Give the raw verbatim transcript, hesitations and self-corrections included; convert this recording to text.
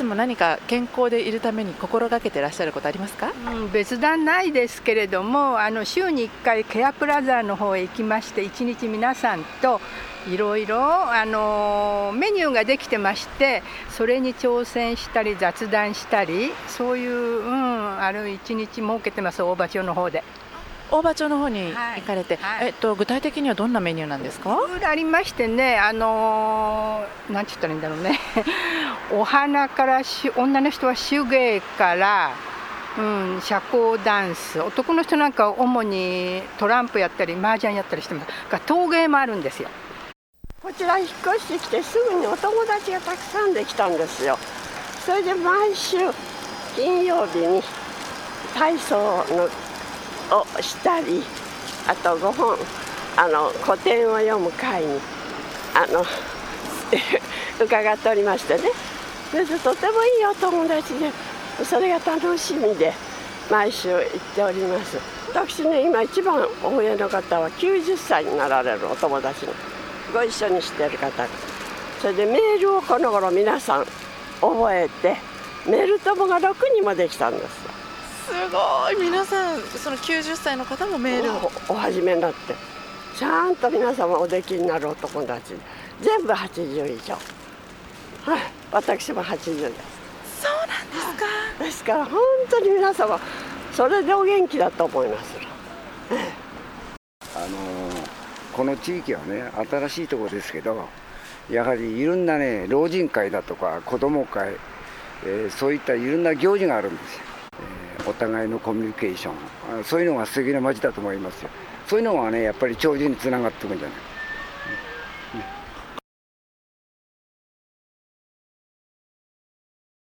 つも何か健康でいるために心がけてらっしゃることありますか？ うん、別段ないですけれども、あの週にいっかいケアプラザの方へ行きまして、いちにち皆さんといろいろあのメニューができてまして、それに挑戦したり雑談したり、そういう、うん、あるいちにち設けてます、大場町の方で。 大場町の方に行かれて、 はいはい、 えっと、具体的にはどんなメニューなんですか？ いろいろありましてね、あのー、なんて言ったらいいんだろうねお花からし、女の人は手芸から、うん、社交ダンス、男の人なんか主にトランプやったり麻雀やったりしてますが、陶芸もあるんですよ。 こちら引っ越してきてすぐにお友達がたくさんできたんですよ。それで毎週金曜日に体操のをしたり、あとごほんあの古典を読む会にあの伺っておりましてね、それでとてもいいお友達で、それが楽しみで毎週行っております。私ね、今一番上の方はきゅうじゅっさいになられるお友達のご一緒にしている方が、それでメールをこの頃皆さん覚えて、メール友がろくにんもできたんです。 すごい。皆さんそのきゅうじゅっさいの方もメールをお, お始めになって、ちゃんと皆様おできになるお友達、全部はちじゅういじょう、はい、私もはちじゅうです。 そうなんですか。 ですから本当に皆様それでお元気だと思います。 あのー、この地域はね、新しいところですけど、やはりいろんなね、老人会だとか子ども会、えー、そういったいろんな行事があるんですよ。えー、お互いのコミュニケーション、そういうのが素敵な街だと思いますよ。そういうのがね、やっぱり長寿につながっていくんじゃない。